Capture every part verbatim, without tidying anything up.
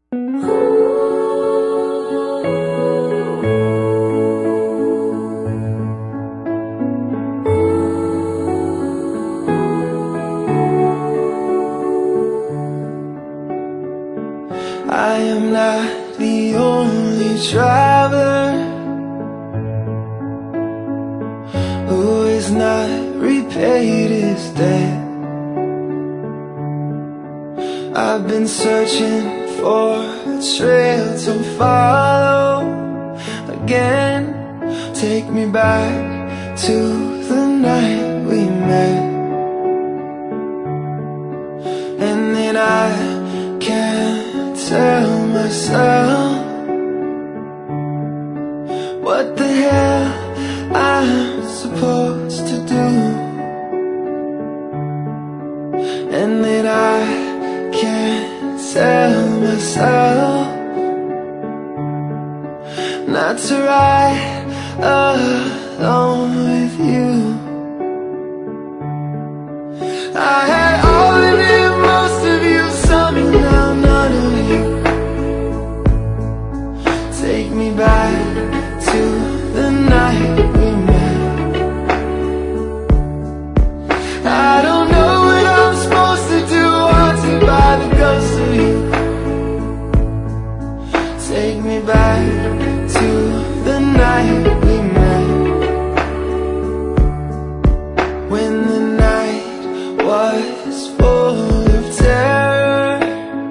I am not the only traveler who has not repaid his debt. I've been searching for a trail to follow again. Take me back to the night we met, and then I can't tell myself what the hell I'm supposed to do, and that I can't tell myself not to ride alone with you. I had all of it, most of you, some, and now none of you. Take me back to the night we met. I don't know what I'm supposed to do, haunted by the ghost of you. Take me back to the night we met, when the night was full of terror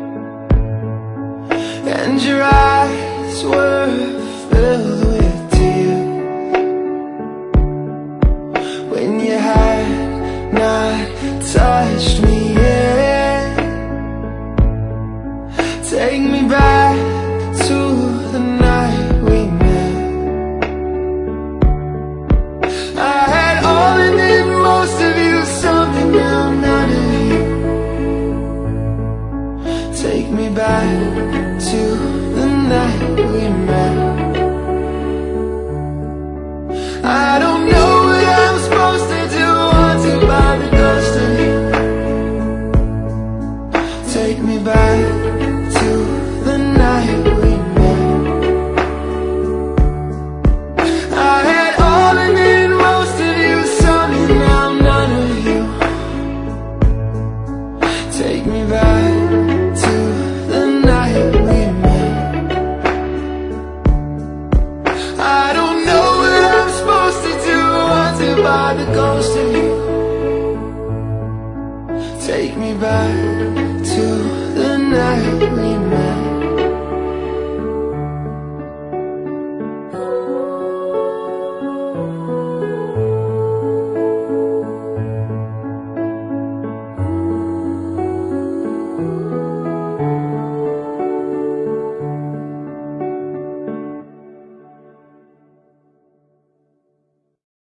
and your eyes were filled with tears, when you had not touched me yet. Take me back to the night we met. I had all and then most of you, something now none of you. Take me back to the night we met.